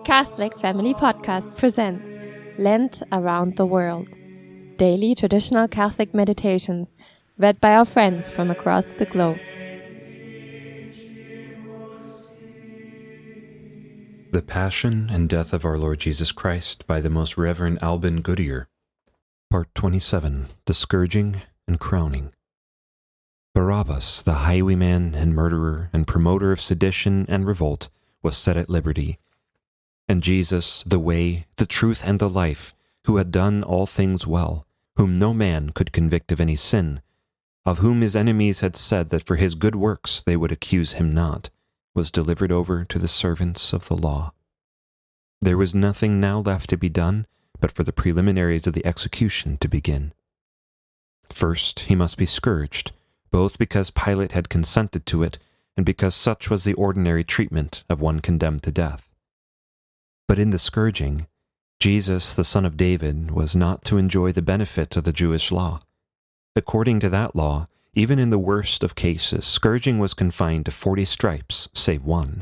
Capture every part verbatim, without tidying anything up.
Catholic Family Podcast presents Lent Around the World, daily traditional Catholic meditations read by our friends from across the globe. The Passion and Death of Our Lord Jesus Christ by the Most Reverend Alban Goodyear. Part twenty-seven. The Scourging and Crowning. Barabbas, the highwayman and murderer and promoter of sedition and revolt, was set at liberty. And Jesus, the way, the truth, and the life, who had done all things well, whom no man could convict of any sin, of whom his enemies had said that for his good works they would accuse him not, was delivered over to the servants of the law. There was nothing now left to be done but for the preliminaries of the execution to begin. First he must be scourged, both because Pilate had consented to it and because such was the ordinary treatment of one condemned to death. But in the scourging, Jesus, the son of David, was not to enjoy the benefit of the Jewish law. According to that law, even in the worst of cases, scourging was confined to forty stripes, save one.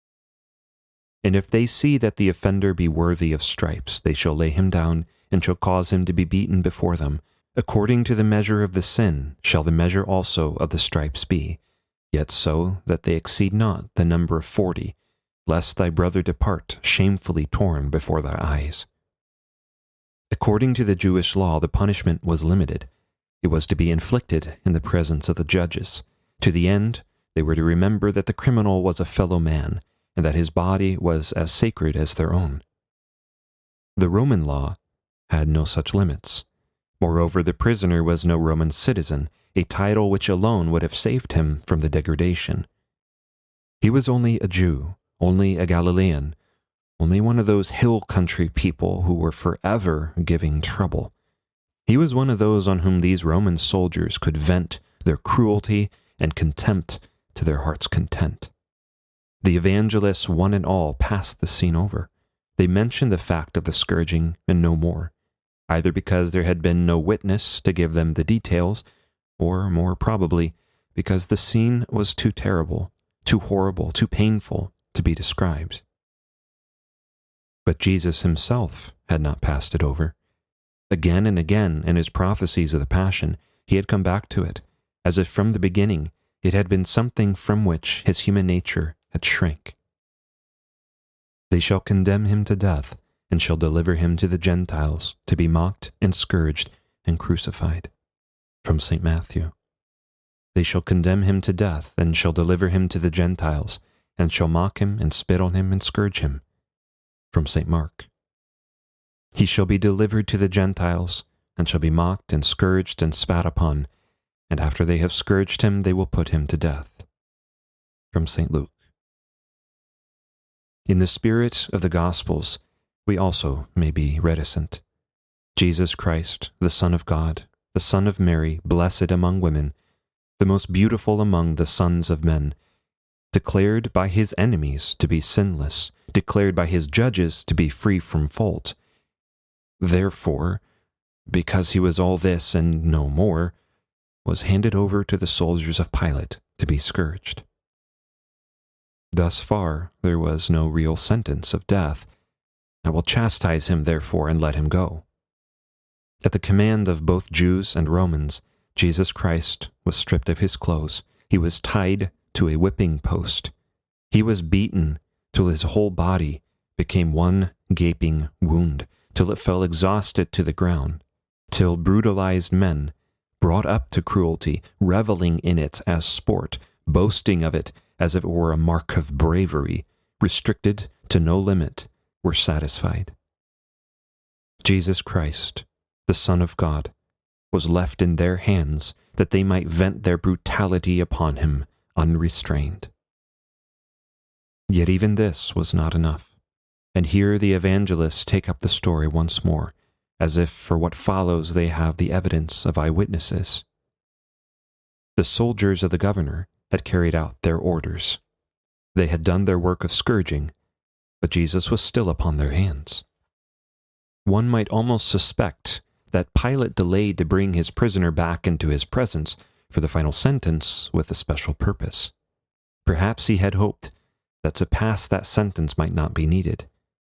And if they see that the offender be worthy of stripes, they shall lay him down, and shall cause him to be beaten before them. According to the measure of the sin shall the measure also of the stripes be, yet so that they exceed not the number of forty, lest thy brother depart shamefully torn before thy eyes. According to the Jewish law, the punishment was limited. It was to be inflicted in the presence of the judges. To the end, they were to remember that the criminal was a fellow man, and that his body was as sacred as their own. The Roman law had no such limits. Moreover, the prisoner was no Roman citizen, a title which alone would have saved him from the degradation. He was only a Jew, only a Galilean, only one of those hill country people who were forever giving trouble. He was one of those on whom these Roman soldiers could vent their cruelty and contempt to their heart's content. The evangelists, one and all, passed the scene over. They mentioned the fact of the scourging and no more, either because there had been no witness to give them the details, or, more probably, because the scene was too terrible, too horrible, too painful to be described. But Jesus himself had not passed it over. Again and again in his prophecies of the Passion, he had come back to it, as if from the beginning it had been something from which his human nature had shrank. They shall condemn him to death, and shall deliver him to the Gentiles, to be mocked and scourged and crucified. From Saint Matthew. They shall condemn him to death, and shall deliver him to the Gentiles, and shall mock him and spit on him and scourge him. From Saint Mark. He shall be delivered to the Gentiles, and shall be mocked and scourged and spat upon, and after they have scourged him, they will put him to death. From Saint Luke. In the spirit of the Gospels, we also may be reticent. Jesus Christ, the Son of God, the Son of Mary, blessed among women, the most beautiful among the sons of men, declared by his enemies to be sinless, declared by his judges to be free from fault. Therefore, because he was all this and no more, was handed over to the soldiers of Pilate to be scourged. Thus far there was no real sentence of death. I will chastise him therefore and let him go. At the command of both Jews and Romans, Jesus Christ was stripped of his clothes. He was tied to a whipping post. He was beaten till his whole body became one gaping wound, till it fell exhausted to the ground, till brutalized men, brought up to cruelty, reveling in it as sport, boasting of it as if it were a mark of bravery, restricted to no limit, were satisfied. Jesus Christ, the Son of God, was left in their hands that they might vent their brutality upon him unrestrained. Yet even this was not enough, and here the evangelists take up the story once more, as if for what follows they have the evidence of eyewitnesses. The soldiers of the governor had carried out their orders. They had done their work of scourging, but Jesus was still upon their hands. One might almost suspect that Pilate delayed to bring his prisoner back into his presence for the final sentence with a special purpose. Perhaps he had hoped that to pass that sentence might not be needed,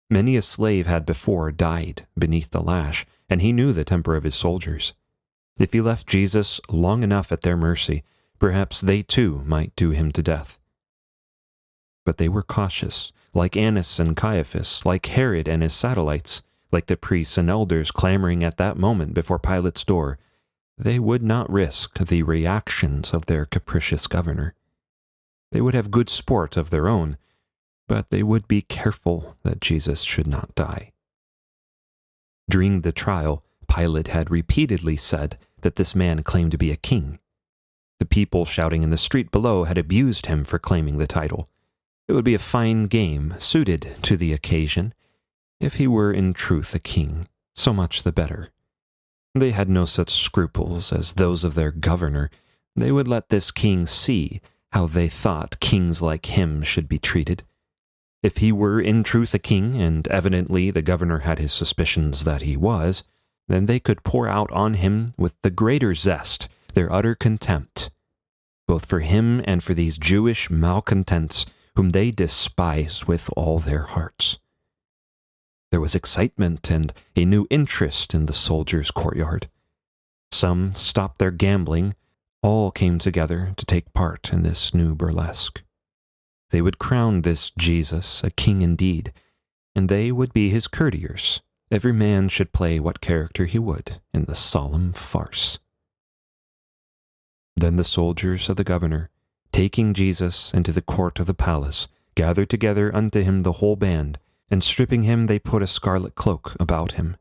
Many a slave had before died beneath the lash, and he knew the temper of his soldiers. If he left Jesus long enough at their mercy, perhaps they too might do him to death. But they were cautious, like Annas and Caiaphas, like Herod and his satellites, like the priests and elders clamoring at that moment before Pilate's door. They would not risk the reactions of their capricious governor. They would have good sport of their own, but they would be careful that Jesus should not die. During the trial, Pilate had repeatedly said that this man claimed to be a king. The people shouting in the street below had abused him for claiming the title. It would be a fine game, suited to the occasion. If he were in truth a king, so much the better. They had no such scruples as those of their governor. They would let this king see how they thought kings like him should be treated. If he were in truth a king, and evidently the governor had his suspicions that he was, then they could pour out on him with the greater zest their utter contempt, both for him and for these Jewish malcontents whom they despised with all their hearts. There was excitement and a new interest in the soldiers' courtyard. Some stopped their gambling. All came together to take part in this new burlesque. They would crown this Jesus a king indeed, and they would be his courtiers. Every man should play what character he would in the solemn farce. Then the soldiers of the governor, taking Jesus into the court of the palace, gathered together unto him the whole band, and stripping him they put a scarlet cloak about him.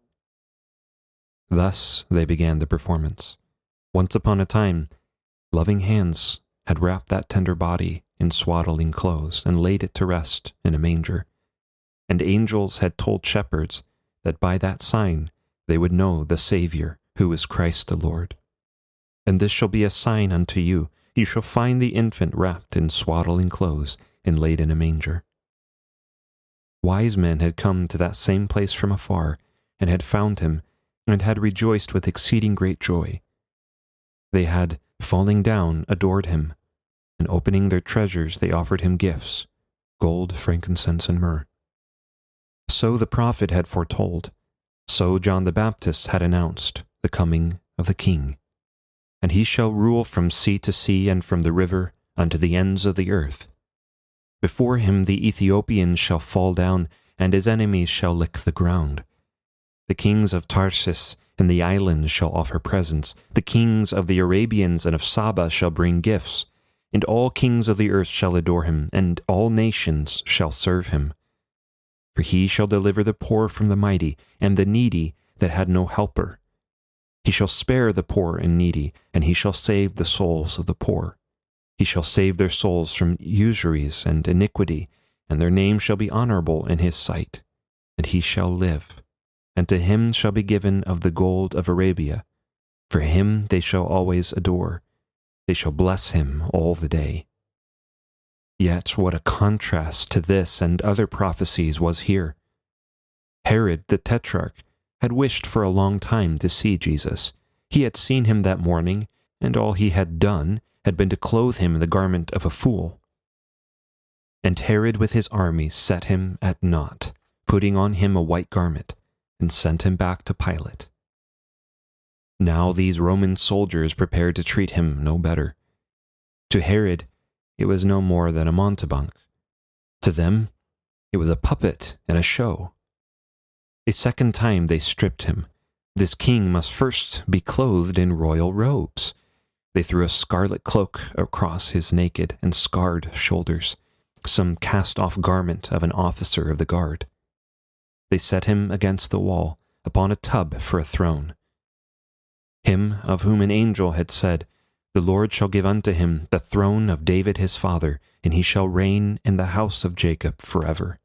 Thus they began the performance. Once upon a time, loving hands had wrapped that tender body in swaddling clothes and laid it to rest in a manger. And angels had told shepherds that by that sign they would know the Savior, who is Christ the Lord. And this shall be a sign unto you. You shall find the infant wrapped in swaddling clothes and laid in a manger. Wise men had come to that same place from afar, and had found him, and had rejoiced with exceeding great joy. They had, falling down, adored him, and opening their treasures they offered him gifts, gold, frankincense, and myrrh. So the prophet had foretold, so John the Baptist had announced the coming of the King. And he shall rule from sea to sea and from the river unto the ends of the earth. Before him the Ethiopians shall fall down, and his enemies shall lick the ground. The kings of Tarsus and the islands shall offer presents. The kings of the Arabians and of Saba shall bring gifts. And all kings of the earth shall adore him, and all nations shall serve him. For he shall deliver the poor from the mighty, and the needy that had no helper. He shall spare the poor and needy, and he shall save the souls of the poor. He shall save their souls from usuries and iniquity, and their name shall be honorable in his sight. And he shall live, and to him shall be given of the gold of Arabia. For him they shall always adore. They shall bless him all the day. Yet what a contrast to this and other prophecies was here. Herod the Tetrarch had wished for a long time to see Jesus. He had seen him that morning, and all he had done had been to clothe him in the garment of a fool. And Herod with his army set him at naught, putting on him a white garment, and sent him back to Pilate. Now these Roman soldiers prepared to treat him no better. To Herod, it was no more than a mountebank. To them, it was a puppet and a show. A second time they stripped him. This king must first be clothed in royal robes. They threw a scarlet cloak across his naked and scarred shoulders, some cast-off garment of an officer of the guard. They set him against the wall, upon a tub for a throne. Him of whom an angel had said, The Lord shall give unto him the throne of David his father, and he shall reign in the house of Jacob forever.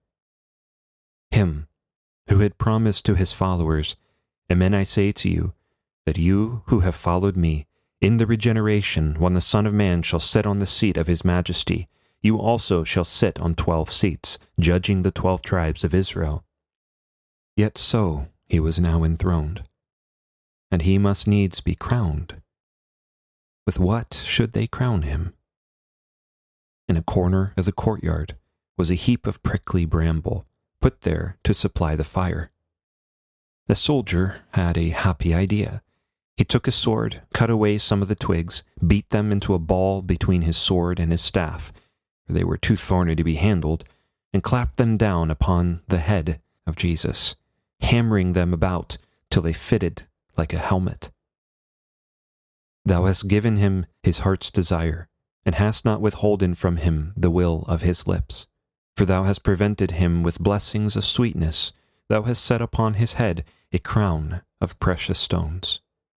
Him who had promised to his followers, Amen I say to you, that you who have followed me, in the regeneration, when the Son of Man shall sit on the seat of his majesty, you also shall sit on twelve seats, judging the twelve tribes of Israel. Yet so he was now enthroned, and he must needs be crowned. With what should they crown him? In a corner of the courtyard was a heap of prickly bramble, put there to supply the fire. The soldier had a happy idea. He took his sword, cut away some of the twigs, beat them into a ball between his sword and his staff, for they were too thorny to be handled, and clapped them down upon the head of Jesus, hammering them about till they fitted like a helmet. Thou hast given him his heart's desire, and hast not withholden from him the will of his lips. For thou hast prevented him with blessings of sweetness, thou hast set upon his head a crown of precious stones.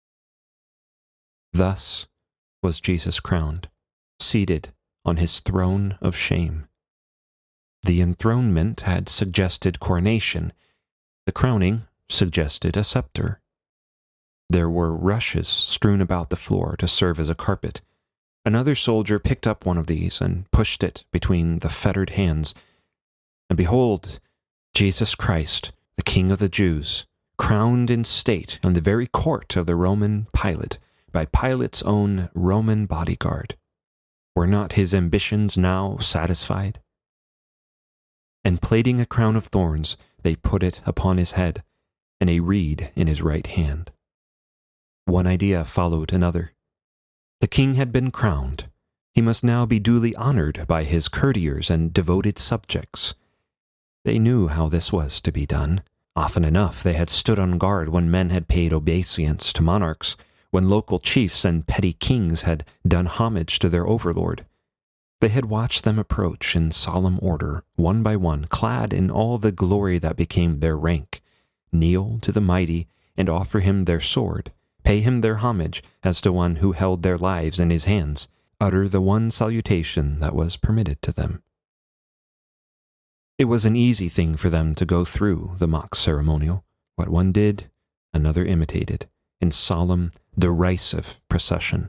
Thus was Jesus crowned, seated on his throne of shame. The enthronement had suggested coronation, the crowning suggested a scepter. There were rushes strewn about the floor to serve as a carpet. Another soldier picked up one of these and pushed it between the fettered hands. And behold, Jesus Christ, the King of the Jews, crowned in state in the very court of the Roman Pilate, by Pilate's own Roman bodyguard. Were not his ambitions now satisfied? And plaiting a crown of thorns, they put it upon his head, and a reed in his right hand. One idea followed another. The king had been crowned. He must now be duly honored by his courtiers and devoted subjects. They knew how this was to be done. Often enough they had stood on guard when men had paid obeisance to monarchs, when local chiefs and petty kings had done homage to their overlord. They had watched them approach in solemn order, one by one, clad in all the glory that became their rank, kneel to the mighty and offer him their sword, pay him their homage as to one who held their lives in his hands, utter the one salutation that was permitted to them. It was an easy thing for them to go through the mock ceremonial. What one did, another imitated, in solemn, derisive procession.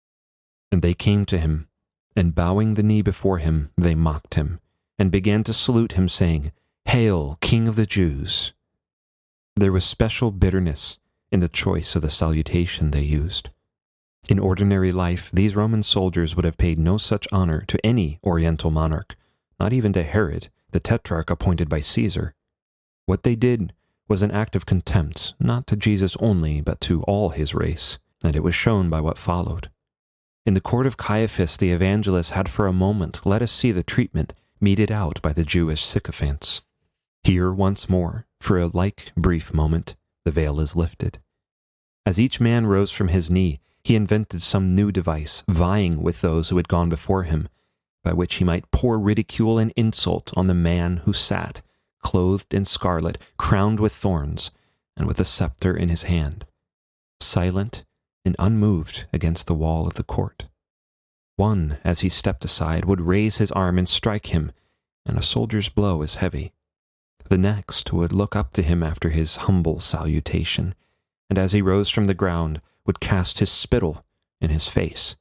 And they came to him, and bowing the knee before him, they mocked him, and began to salute him, saying, "Hail, King of the Jews!" There was special bitterness in the choice of the salutation they used. In ordinary life, these Roman soldiers would have paid no such honor to any Oriental monarch, not even to Herod, the tetrarch appointed by Caesar. What they did was an act of contempt, not to Jesus only, but to all his race, and it was shown by what followed. In the court of Caiaphas, the evangelist had for a moment let us see the treatment meted out by the Jewish sycophants. Here, once more, for a like brief moment, the veil is lifted. As each man rose from his knee, he invented some new device, vying with those who had gone before him, by which he might pour ridicule and insult on the man who sat, clothed in scarlet, crowned with thorns, and with a scepter in his hand, silent and unmoved against the wall of the court. One, as he stepped aside, would raise his arm and strike him, and a soldier's blow is heavy. The next would look up to him after his humble salutation, and as he rose from the ground, would cast his spittle in his face.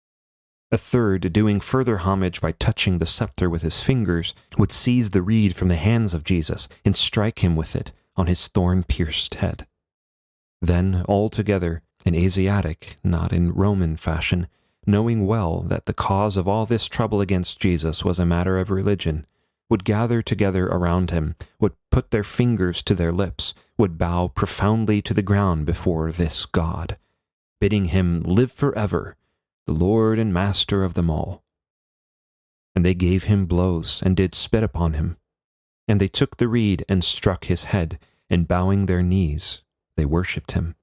A third, doing further homage by touching the scepter with his fingers, would seize the reed from the hands of Jesus and strike him with it on his thorn-pierced head. Then, all together, in Asiatic, not in Roman fashion, knowing well that the cause of all this trouble against Jesus was a matter of religion, would gather together around him, would put their fingers to their lips, would bow profoundly to the ground before this God, bidding him live forever, the Lord and Master of them all. And they gave him blows, and did spit upon him. And they took the reed, and struck his head, and bowing their knees, they worshipped him.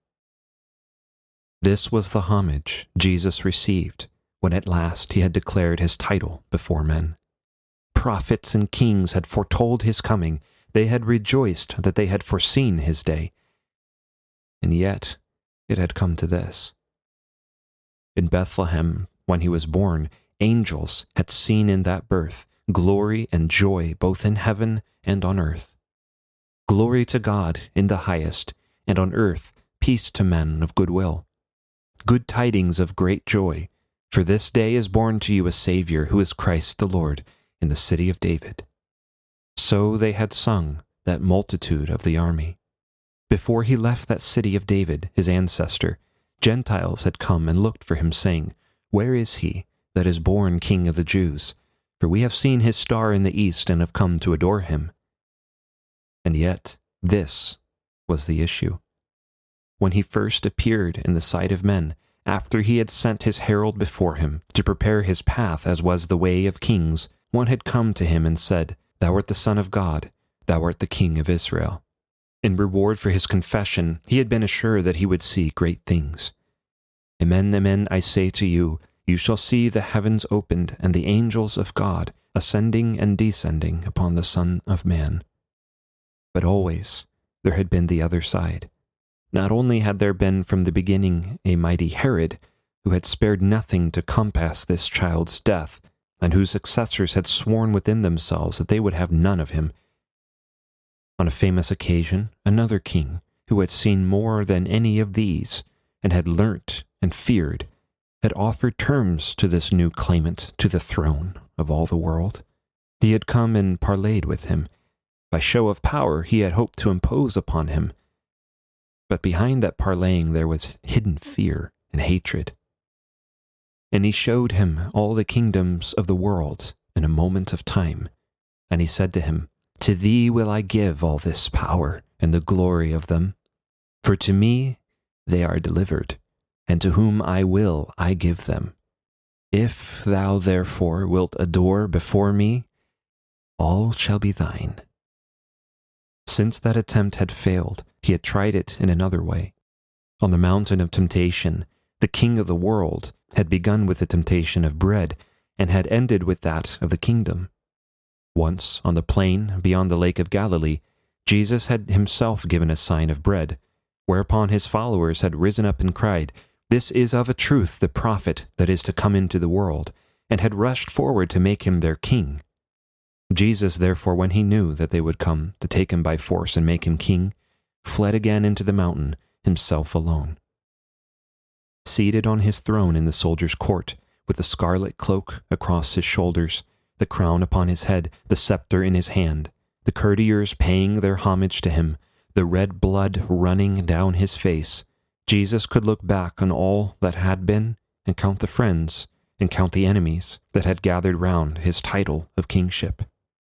This was the homage Jesus received when at last he had declared his title before men. Prophets and kings had foretold his coming. They had rejoiced that they had foreseen his day. And yet it had come to this. In Bethlehem, when he was born, angels had seen in that birth glory and joy both in heaven and on earth. Glory to God in the highest, and on earth peace to men of good will. Good tidings of great joy, for this day is born to you a Savior, who is Christ the Lord, in the city of David. So they had sung, that multitude of the army. Before he left that city of David, his ancestor, Gentiles had come and looked for him, saying, "Where is he that is born King of the Jews? For we have seen his star in the east and have come to adore him." And yet, this was the issue. When he first appeared in the sight of men, after he had sent his herald before him to prepare his path as was the way of kings, one had come to him and said, "Thou art the Son of God, thou art the King of Israel." In reward for his confession, he had been assured that he would see great things. "Amen, amen, I say to you, you shall see the heavens opened and the angels of God ascending and descending upon the Son of Man." But always there had been the other side. Not only had there been from the beginning a mighty Herod, who had spared nothing to compass this child's death, and whose successors had sworn within themselves that they would have none of him. On a famous occasion, another king, who had seen more than any of these, and had learnt and feared, had offered terms to this new claimant to the throne of all the world. He had come and parleyed with him. By show of power he had hoped to impose upon him. But behind that parleying there was hidden fear and hatred. And he showed him all the kingdoms of the world in a moment of time. And he said to him, "To thee will I give all this power and the glory of them. For to me they are delivered, and to whom I will I give them. If thou therefore wilt adore before me, all shall be thine." Since that attempt had failed, he had tried it in another way. On the mountain of temptation, the king of the world had begun with the temptation of bread, and had ended with that of the kingdom. Once, on the plain beyond the lake of Galilee, Jesus had himself given a sign of bread, whereupon his followers had risen up and cried, "This is of a truth the prophet that is to come into the world," and had rushed forward to make him their king. Jesus, therefore, when he knew that they would come to take him by force and make him king, fled again into the mountain, himself alone. Seated on his throne in the soldier's court, with the scarlet cloak across his shoulders, the crown upon his head, the scepter in his hand, the courtiers paying their homage to him, the red blood running down his face, Jesus could look back on all that had been, and count the friends, and count the enemies that had gathered round his title of kingship.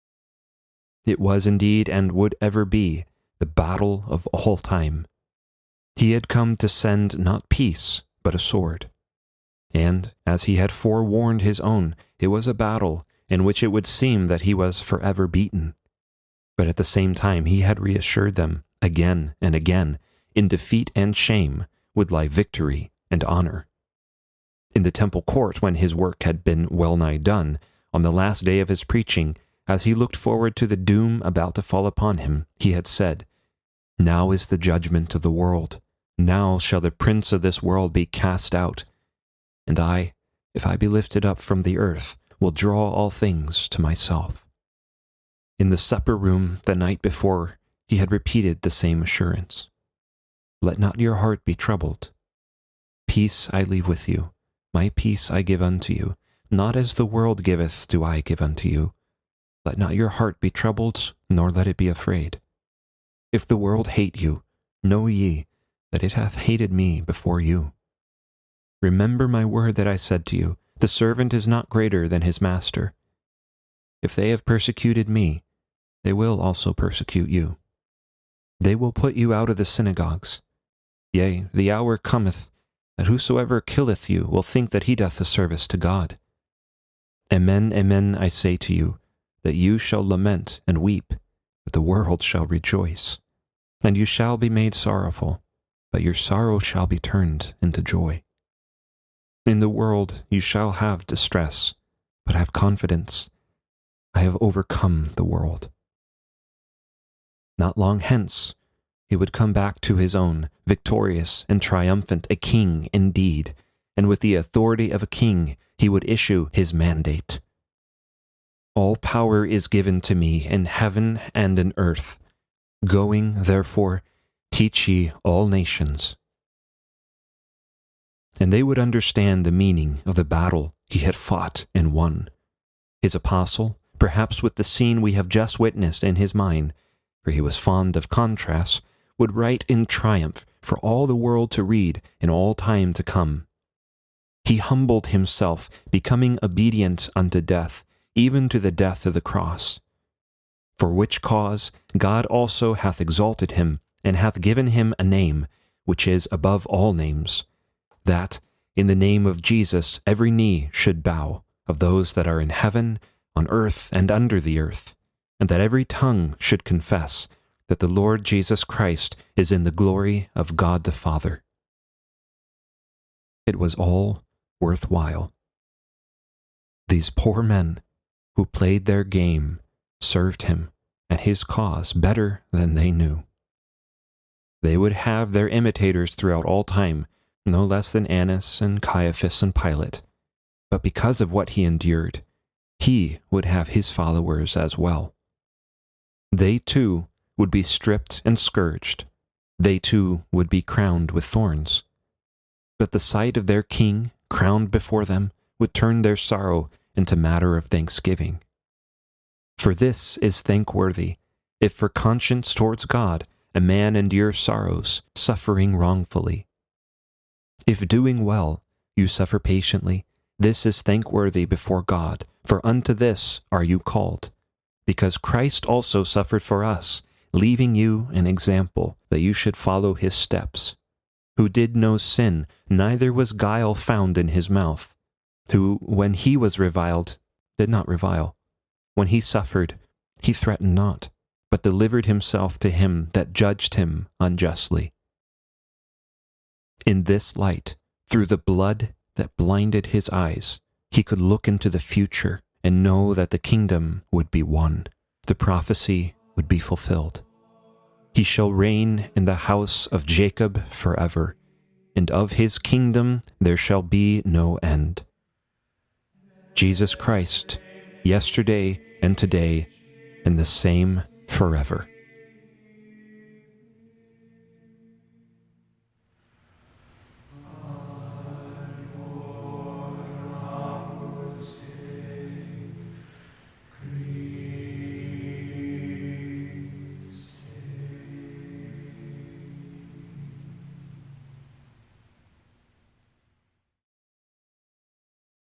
It was indeed and would ever be the battle of all time. He had come to send not peace, but a sword. And, as he had forewarned his own, it was a battle in which it would seem that he was forever beaten. But at the same time he had reassured them, again and again, in defeat and shame would lie victory and honor. In the temple court, when his work had been well nigh done, on the last day of his preaching, as he looked forward to the doom about to fall upon him, he had said, "Now is the judgment of the world. Now shall the prince of this world be cast out. And I, if I be lifted up from the earth, will draw all things to myself." In the supper room the night before, he had repeated the same assurance. "Let not your heart be troubled. Peace I leave with you. My peace I give unto you. Not as the world giveth do I give unto you. Let not your heart be troubled, nor let it be afraid. If the world hate you, know ye that it hath hated me before you. Remember my word that I said to you, the servant is not greater than his master. If they have persecuted me, they will also persecute you. They will put you out of the synagogues. Yea, the hour cometh, that whosoever killeth you will think that he doth a service to God. Amen, amen, I say to you, that you shall lament and weep, but the world shall rejoice. And you shall be made sorrowful, but your sorrow shall be turned into joy. In the world you shall have distress, but have confidence. I have overcome the world." Not long hence, he would come back to his own, victorious and triumphant, a king indeed, and with the authority of a king he would issue his mandate. "All power is given to me in heaven and in earth. Going, therefore, teach ye all nations." And they would understand the meaning of the battle he had fought and won. His apostle, perhaps with the scene we have just witnessed in his mind, for he was fond of contrasts, would write in triumph for all the world to read in all time to come. He humbled himself, becoming obedient unto death, even to the death of the cross. For which cause God also hath exalted him, and hath given him a name, which is above all names, that in the name of Jesus every knee should bow, of those that are in heaven, on earth, and under the earth, and that every tongue should confess that the Lord Jesus Christ is in the glory of God the Father. It was all worth while. These poor men who played their game served him and his cause better than they knew. They would have their imitators throughout all time, no less than Annas and Caiaphas and Pilate, but because of what he endured, he would have his followers as well. They too would be stripped and scourged. They too would be crowned with thorns. But the sight of their king crowned before them would turn their sorrow into matter of thanksgiving. For this is thankworthy, if for conscience towards God a man endure sorrows, suffering wrongfully. If doing well you suffer patiently, this is thankworthy before God, for unto this are you called, because Christ also suffered for us, leaving you an example that you should follow his steps, who did no sin, neither was guile found in his mouth, who, when he was reviled, did not revile. When he suffered, he threatened not, but delivered himself to him that judged him unjustly. In this light, through the blood that blinded his eyes, he could look into the future and know that the kingdom would be won, the prophecy would be fulfilled. He shall reign in the house of Jacob forever, and of his kingdom there shall be no end. Jesus Christ, yesterday and today, and the same forever.